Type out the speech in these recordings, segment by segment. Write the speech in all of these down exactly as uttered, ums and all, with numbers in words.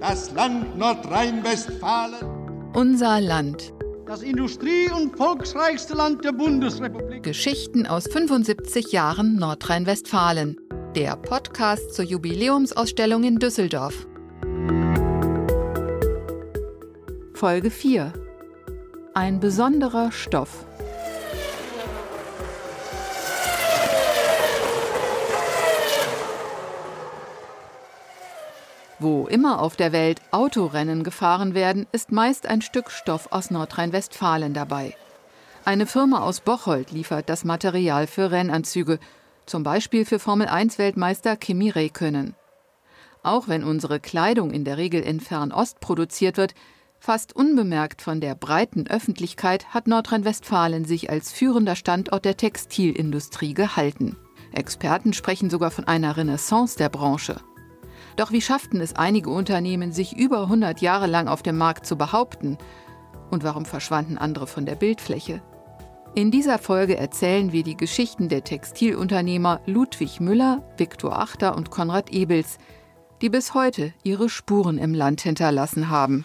Das Land Nordrhein-Westfalen. Unser Land. Das industrie- und volksreichste Land der Bundesrepublik. Geschichten aus fünfundsiebzig Jahren Nordrhein-Westfalen. Der Podcast zur Jubiläumsausstellung in Düsseldorf. Folge vier. Ein besonderer Stoff. Wo immer auf der Welt Autorennen gefahren werden, ist meist ein Stück Stoff aus Nordrhein-Westfalen dabei. Eine Firma aus Bocholt liefert das Material für Rennanzüge, zum Beispiel für Formel eins Weltmeister Kimi Räikkönen. Auch wenn unsere Kleidung in der Regel in Fernost produziert wird, fast unbemerkt von der breiten Öffentlichkeit hat Nordrhein-Westfalen sich als führender Standort der Textilindustrie gehalten. Experten sprechen sogar von einer Renaissance der Branche. Doch wie schafften es einige Unternehmen, sich über hundert Jahre lang auf dem Markt zu behaupten? Und warum verschwanden andere von der Bildfläche? In dieser Folge erzählen wir die Geschichten der Textilunternehmer Ludwig Müller, Viktor Achter und Konrad Ebels, die bis heute ihre Spuren im Land hinterlassen haben.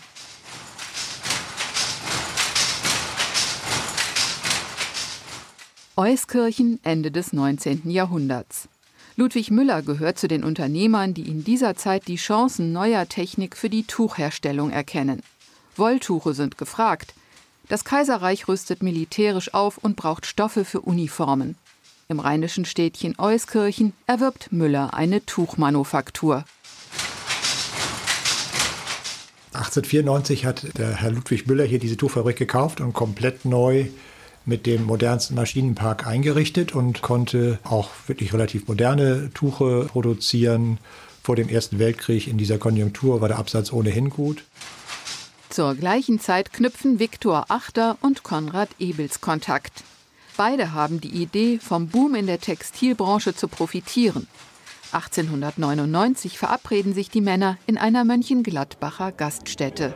Euskirchen, Ende des neunzehnten Jahrhunderts. Ludwig Müller gehört zu den Unternehmern, die in dieser Zeit die Chancen neuer Technik für die Tuchherstellung erkennen. Wolltuche sind gefragt. Das Kaiserreich rüstet militärisch auf und braucht Stoffe für Uniformen. Im rheinischen Städtchen Euskirchen erwirbt Müller eine Tuchmanufaktur. achtzehnhundertvierundneunzig hat der Herr Ludwig Müller hier diese Tuchfabrik gekauft und komplett neu mit dem modernsten Maschinenpark eingerichtet und konnte auch wirklich relativ moderne Tuche produzieren. Vor dem Ersten Weltkrieg in dieser Konjunktur war der Absatz ohnehin gut. Zur gleichen Zeit knüpfen Viktor Achter und Konrad Ebels Kontakt. Beide haben die Idee, vom Boom in der Textilbranche zu profitieren. achtzehnhundertneunundneunzig verabreden sich die Männer in einer Mönchengladbacher Gaststätte.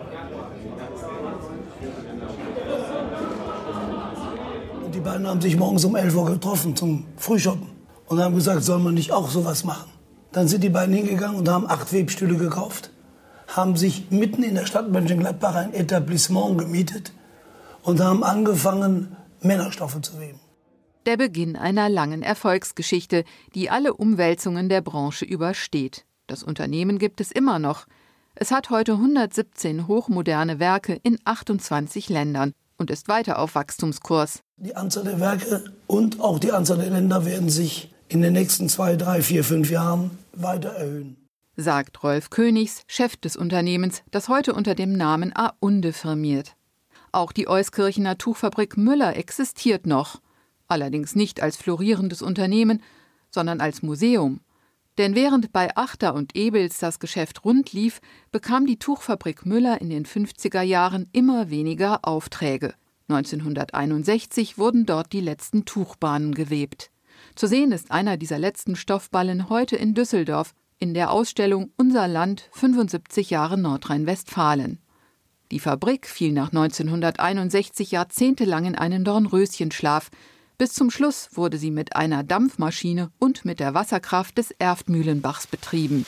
Die beiden haben sich morgens um elf Uhr getroffen zum Frühschoppen und haben gesagt, soll man nicht auch sowas machen? Dann sind die beiden hingegangen und haben acht Webstühle gekauft, haben sich mitten in der Stadt Mönchengladbach ein Etablissement gemietet und haben angefangen, Männerstoffe zu weben. Der Beginn einer langen Erfolgsgeschichte, die alle Umwälzungen der Branche übersteht. Das Unternehmen gibt es immer noch. Es hat heute hundertsiebzehn hochmoderne Werke in achtundzwanzig Ländern und ist weiter auf Wachstumskurs. Die Anzahl der Werke und auch die Anzahl der Länder werden sich in den nächsten zwei, drei, vier, fünf Jahren weiter erhöhen. Sagt Rolf Königs, Chef des Unternehmens, das heute unter dem Namen Aunde firmiert. Auch die Euskirchener Tuchfabrik Müller existiert noch. Allerdings nicht als florierendes Unternehmen, sondern als Museum. Denn während bei Achter und Ebels das Geschäft rund lief, bekam die Tuchfabrik Müller in den fünfziger Jahren immer weniger Aufträge. neunzehnhunderteinundsechzig wurden dort die letzten Tuchbahnen gewebt. Zu sehen ist einer dieser letzten Stoffballen heute in Düsseldorf in der Ausstellung Unser Land, fünfundsiebzig Jahre Nordrhein-Westfalen. Die Fabrik fiel nach neunzehnhunderteinundsechzig jahrzehntelang in einen Dornröschenschlaf. Bis zum Schluss wurde sie mit einer Dampfmaschine und mit der Wasserkraft des Erftmühlenbachs betrieben.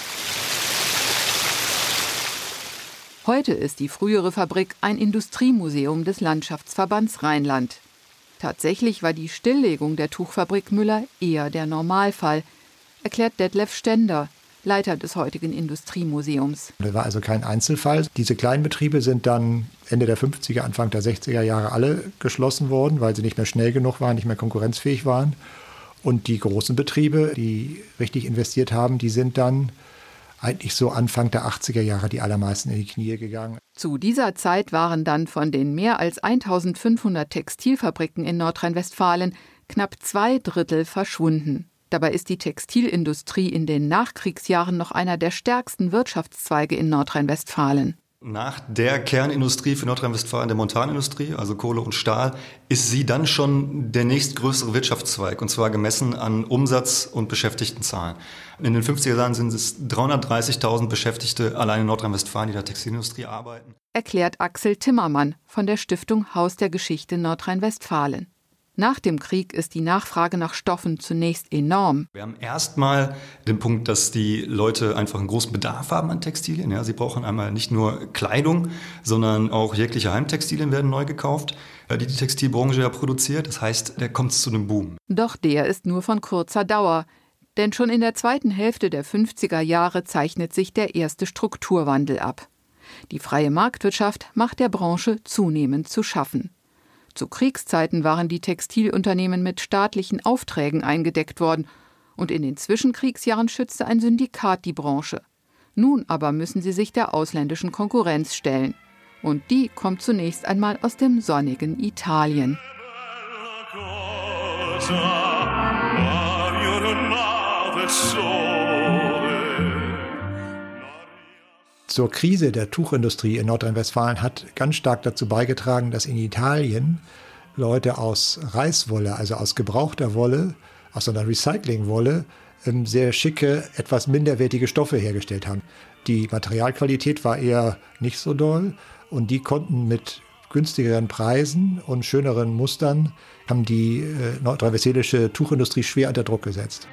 Heute ist die frühere Fabrik ein Industriemuseum des Landschaftsverbands Rheinland. Tatsächlich war die Stilllegung der Tuchfabrik Müller eher der Normalfall, erklärt Detlef Stender, Leiter des heutigen Industriemuseums. Das war also kein Einzelfall. Diese kleinen Betriebe sind dann Ende der fünfziger, Anfang der sechziger Jahre alle geschlossen worden, weil sie nicht mehr schnell genug waren, nicht mehr konkurrenzfähig waren. Und die großen Betriebe, die richtig investiert haben, die sind dann eigentlich so Anfang der achtziger Jahre die allermeisten in die Knie gegangen. Zu dieser Zeit waren dann von den mehr als eintausendfünfhundert Textilfabriken in Nordrhein-Westfalen knapp zwei Drittel verschwunden. Dabei ist die Textilindustrie in den Nachkriegsjahren noch einer der stärksten Wirtschaftszweige in Nordrhein-Westfalen. Nach der Kernindustrie für Nordrhein-Westfalen, der Montanindustrie, also Kohle und Stahl, ist sie dann schon der nächstgrößere Wirtschaftszweig, und zwar gemessen an Umsatz und Beschäftigtenzahlen. In den fünfziger Jahren sind es dreihundertdreißigtausend Beschäftigte allein in Nordrhein-Westfalen, die in der Textilindustrie arbeiten. Erklärt Axel Timmermann von der Stiftung Haus der Geschichte Nordrhein-Westfalen. Nach dem Krieg ist die Nachfrage nach Stoffen zunächst enorm. Wir haben erstmal den Punkt, dass die Leute einfach einen großen Bedarf haben an Textilien. Ja, sie brauchen einmal nicht nur Kleidung, sondern auch jegliche Heimtextilien werden neu gekauft, die die Textilbranche ja produziert. Das heißt, da kommt es zu einem Boom. Doch der ist nur von kurzer Dauer. Denn schon in der zweiten Hälfte der fünfziger Jahre zeichnet sich der erste Strukturwandel ab. Die freie Marktwirtschaft macht der Branche zunehmend zu schaffen. Zu Kriegszeiten waren die Textilunternehmen mit staatlichen Aufträgen eingedeckt worden und in den Zwischenkriegsjahren schützte ein Syndikat die Branche. Nun aber müssen sie sich der ausländischen Konkurrenz stellen. Und die kommt zunächst einmal aus dem sonnigen Italien. Zur Krise der Tuchindustrie in Nordrhein-Westfalen hat ganz stark dazu beigetragen, dass in Italien Leute aus Reiswolle, also aus gebrauchter Wolle, aus einer Recyclingwolle, sehr schicke, etwas minderwertige Stoffe hergestellt haben. Die Materialqualität war eher nicht so doll und die konnten mit günstigeren Preisen und schöneren Mustern, haben die äh, nordrhein-westfälische Tuchindustrie schwer unter Druck gesetzt.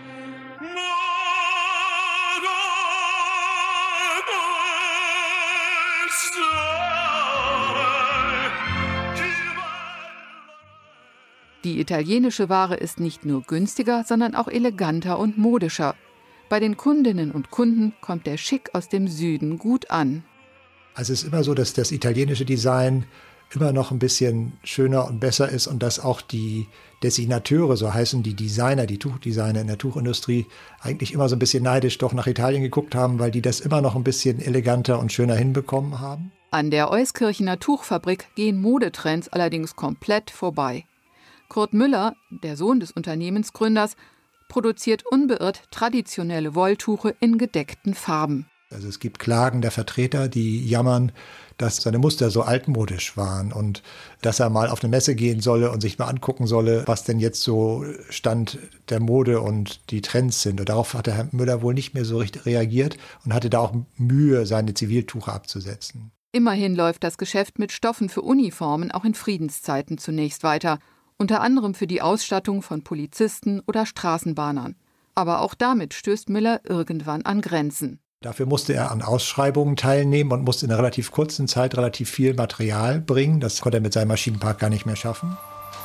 Die italienische Ware ist nicht nur günstiger, sondern auch eleganter und modischer. Bei den Kundinnen und Kunden kommt der Schick aus dem Süden gut an. Also es ist immer so, dass das italienische Design immer noch ein bisschen schöner und besser ist und dass auch die Designateure, so heißen die Designer, die Tuchdesigner in der Tuchindustrie, eigentlich immer so ein bisschen neidisch doch nach Italien geguckt haben, weil die das immer noch ein bisschen eleganter und schöner hinbekommen haben. An der Euskirchener Tuchfabrik gehen Modetrends allerdings komplett vorbei. Kurt Müller, der Sohn des Unternehmensgründers, produziert unbeirrt traditionelle Wolltuche in gedeckten Farben. Also es gibt Klagen der Vertreter, die jammern, dass seine Muster so altmodisch waren und dass er mal auf eine Messe gehen solle und sich mal angucken solle, was denn jetzt so Stand der Mode und die Trends sind. Und darauf hat der Herr Müller wohl nicht mehr so richtig reagiert und hatte da auch Mühe, seine Ziviltuche abzusetzen. Immerhin läuft das Geschäft mit Stoffen für Uniformen auch in Friedenszeiten zunächst weiter. Unter anderem für die Ausstattung von Polizisten oder Straßenbahnern. Aber auch damit stößt Müller irgendwann an Grenzen. Dafür musste er an Ausschreibungen teilnehmen und musste in einer relativ kurzen Zeit relativ viel Material bringen. Das konnte er mit seinem Maschinenpark gar nicht mehr schaffen.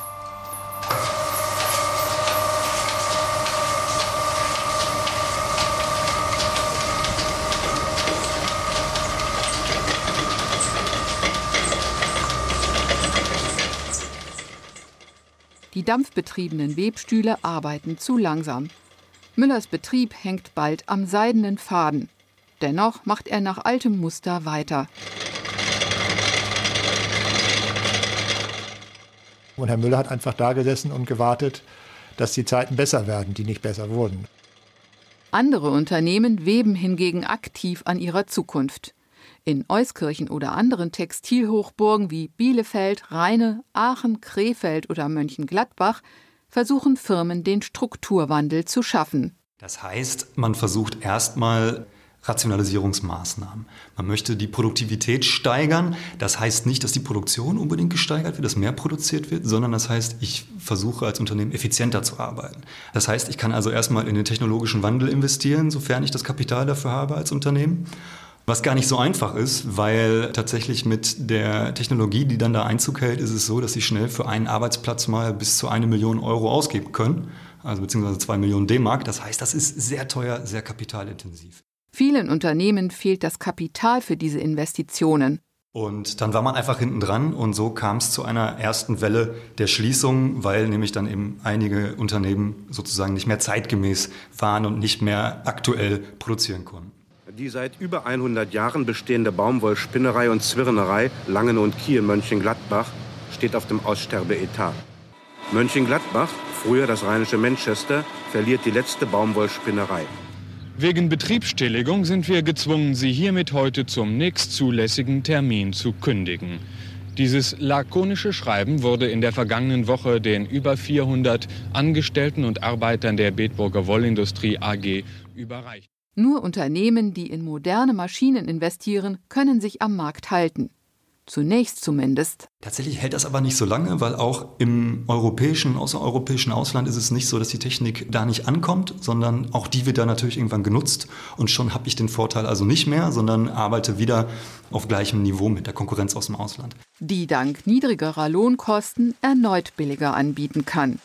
Die dampfbetriebenen Webstühle arbeiten zu langsam. Müllers Betrieb hängt bald am seidenen Faden. Dennoch macht er nach altem Muster weiter. Und Herr Müller hat einfach da gesessen und gewartet, dass die Zeiten besser werden, die nicht besser wurden. Andere Unternehmen weben hingegen aktiv an ihrer Zukunft. In Euskirchen oder anderen Textilhochburgen wie Bielefeld, Rheine, Aachen, Krefeld oder Mönchengladbach versuchen Firmen, den Strukturwandel zu schaffen. Das heißt, man versucht erstmal Rationalisierungsmaßnahmen. Man möchte die Produktivität steigern. Das heißt nicht, dass die Produktion unbedingt gesteigert wird, dass mehr produziert wird, sondern das heißt, ich versuche als Unternehmen effizienter zu arbeiten. Das heißt, ich kann also erstmal in den technologischen Wandel investieren, sofern ich das Kapital dafür habe als Unternehmen. Was gar nicht so einfach ist, weil tatsächlich mit der Technologie, die dann da Einzug hält, ist es so, dass sie schnell für einen Arbeitsplatz mal bis zu eine Million Euro ausgeben können, also beziehungsweise zwei Millionen D-Mark. Das heißt, das ist sehr teuer, sehr kapitalintensiv. Vielen Unternehmen fehlt das Kapital für diese Investitionen. Und dann war man einfach hinten dran und so kam es zu einer ersten Welle der Schließung, weil nämlich dann eben einige Unternehmen sozusagen nicht mehr zeitgemäß waren und nicht mehr aktuell produzieren konnten. Die seit über hundert Jahren bestehende Baumwollspinnerei und Zwirnerei Langen und Kiel Mönchengladbach steht auf dem Aussterbeetat. Mönchengladbach, früher das rheinische Manchester, verliert die letzte Baumwollspinnerei. Wegen Betriebsstilllegung sind wir gezwungen, Sie hiermit heute zum nächstzulässigen Termin zu kündigen. Dieses lakonische Schreiben wurde in der vergangenen Woche den über vierhundert Angestellten und Arbeitern der Bedburger Wollindustrie A G überreicht. Nur Unternehmen, die in moderne Maschinen investieren, können sich am Markt halten. Zunächst zumindest. Tatsächlich hält das aber nicht so lange, weil auch im europäischen, außereuropäischen Ausland ist es nicht so, dass die Technik da nicht ankommt, sondern auch die wird da natürlich irgendwann genutzt. Und schon habe ich den Vorteil also nicht mehr, sondern arbeite wieder auf gleichem Niveau mit der Konkurrenz aus dem Ausland. Die dank niedrigerer Lohnkosten erneut billiger anbieten kann.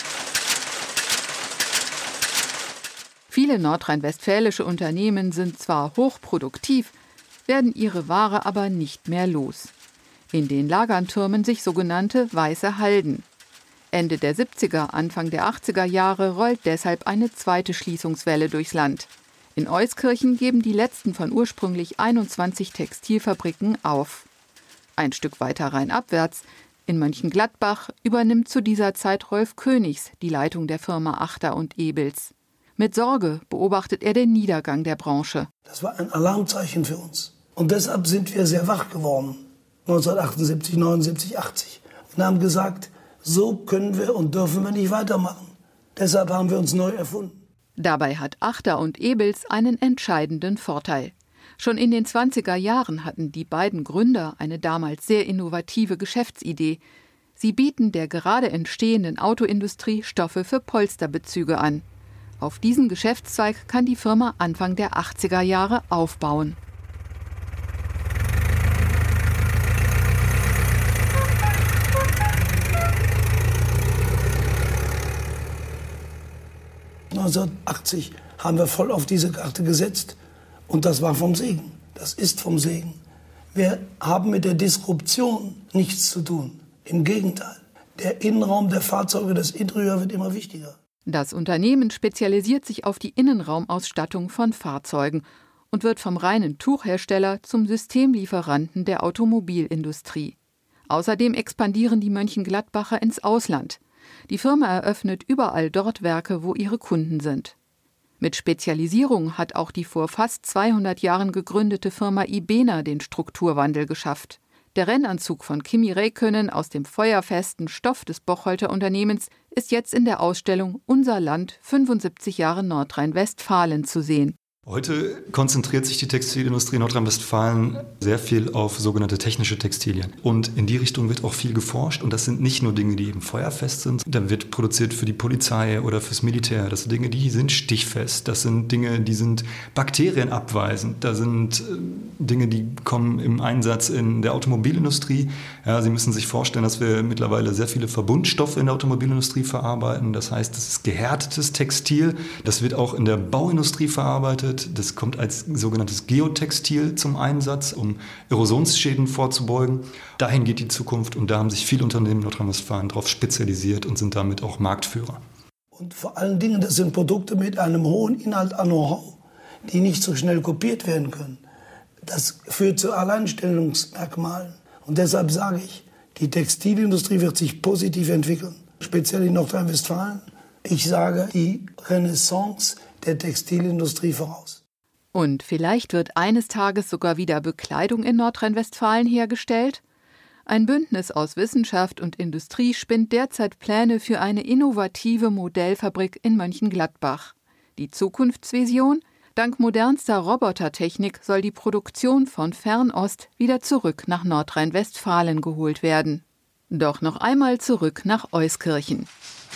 Viele nordrhein-westfälische Unternehmen sind zwar hochproduktiv, werden ihre Ware aber nicht mehr los. In den Lagern türmen sich sogenannte weiße Halden. Ende der siebziger, Anfang der achtziger Jahre rollt deshalb eine zweite Schließungswelle durchs Land. In Euskirchen geben die letzten von ursprünglich einundzwanzig Textilfabriken auf. Ein Stück weiter rheinabwärts, in Mönchengladbach, übernimmt zu dieser Zeit Rolf Königs die Leitung der Firma Achter und Ebels. Mit Sorge beobachtet er den Niedergang der Branche. Das war ein Alarmzeichen für uns. Und deshalb sind wir sehr wach geworden, neunzehnhundertachtundsiebzig, neunundsiebzig, achtzig. Und haben gesagt, so können wir und dürfen wir nicht weitermachen. Deshalb haben wir uns neu erfunden. Dabei hat Achter und Ebels einen entscheidenden Vorteil. Schon in den zwanziger Jahren hatten die beiden Gründer eine damals sehr innovative Geschäftsidee. Sie bieten der gerade entstehenden Autoindustrie Stoffe für Polsterbezüge an. Auf diesen Geschäftszweig kann die Firma Anfang der achtziger Jahre aufbauen. neunzehnhundertachtzig haben wir voll auf diese Karte gesetzt und das war vom Segen. Das ist vom Segen. Wir haben mit der Disruption nichts zu tun. Im Gegenteil, der Innenraum der Fahrzeuge, das Interieur wird immer wichtiger. Das Unternehmen spezialisiert sich auf die Innenraumausstattung von Fahrzeugen und wird vom reinen Tuchhersteller zum Systemlieferanten der Automobilindustrie. Außerdem expandieren die Mönchengladbacher ins Ausland. Die Firma eröffnet überall dort Werke, wo ihre Kunden sind. Mit Spezialisierung hat auch die vor fast zweihundert Jahren gegründete Firma Ibena den Strukturwandel geschafft. Der Rennanzug von Kimi Räikkönen aus dem feuerfesten Stoff des Bocholter Unternehmens ist jetzt in der Ausstellung Unser Land fünfundsiebzig Jahre Nordrhein-Westfalen zu sehen. Heute konzentriert sich die Textilindustrie Nordrhein-Westfalen sehr viel auf sogenannte technische Textilien. Und in die Richtung wird auch viel geforscht. Und das sind nicht nur Dinge, die eben feuerfest sind. Da wird produziert für die Polizei oder fürs Militär. Das sind Dinge, die sind stichfest. Das sind Dinge, die sind bakterienabweisend. Da sind Dinge, die kommen im Einsatz in der Automobilindustrie. Ja, Sie müssen sich vorstellen, dass wir mittlerweile sehr viele Verbundstoffe in der Automobilindustrie verarbeiten. Das heißt, das ist gehärtetes Textil. Das wird auch in der Bauindustrie verarbeitet. Das kommt als sogenanntes Geotextil zum Einsatz, um Erosionsschäden vorzubeugen. Dahin geht die Zukunft und da haben sich viele Unternehmen in Nordrhein-Westfalen darauf spezialisiert und sind damit auch Marktführer. Und vor allen Dingen, das sind Produkte mit einem hohen Inhalt an Know-how, die nicht so schnell kopiert werden können. Das führt zu Alleinstellungsmerkmalen. Und deshalb sage ich, die Textilindustrie wird sich positiv entwickeln, speziell in Nordrhein-Westfalen. Ich sage, die Renaissance der Textilindustrie voraus. Und vielleicht wird eines Tages sogar wieder Bekleidung in Nordrhein-Westfalen hergestellt? Ein Bündnis aus Wissenschaft und Industrie spinnt derzeit Pläne für eine innovative Modellfabrik in Mönchengladbach. Die Zukunftsvision? Dank modernster Robotertechnik soll die Produktion von Fernost wieder zurück nach Nordrhein-Westfalen geholt werden. Doch noch einmal zurück nach Euskirchen.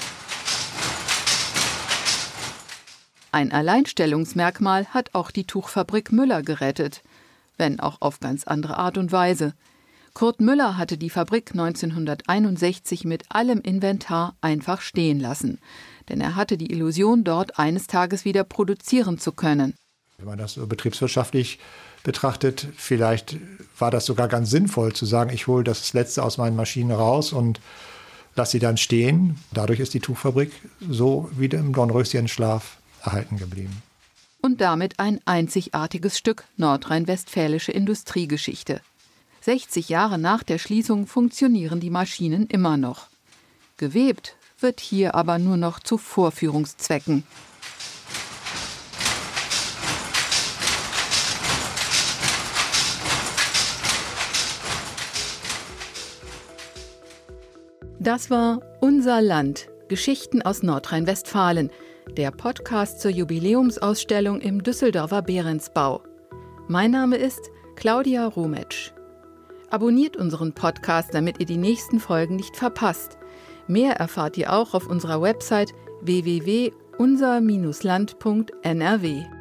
Ein Alleinstellungsmerkmal hat auch die Tuchfabrik Müller gerettet, wenn auch auf ganz andere Art und Weise. Kurt Müller hatte die Fabrik neunzehnhunderteinundsechzig mit allem Inventar einfach stehen lassen, denn er hatte die Illusion, dort eines Tages wieder produzieren zu können. Wenn man das so betriebswirtschaftlich betrachtet, vielleicht war das sogar ganz sinnvoll zu sagen, ich hole das Letzte aus meinen Maschinen raus und lasse sie dann stehen. Dadurch ist die Tuchfabrik so wieder im Dornröschenschlaf erhalten geblieben. Und damit ein einzigartiges Stück nordrhein-westfälische Industriegeschichte. sechzig Jahre nach der Schließung funktionieren die Maschinen immer noch. Gewebt wird hier aber nur noch zu Vorführungszwecken. Das war Unser Land, Geschichten aus Nordrhein-Westfalen, der Podcast zur Jubiläumsausstellung im Düsseldorfer Behrensbau. Mein Name ist Claudia Rometsch. Abonniert unseren Podcast, damit ihr die nächsten Folgen nicht verpasst. Mehr erfahrt ihr auch auf unserer Website w w w punkt unser Bindestrich land punkt n r w.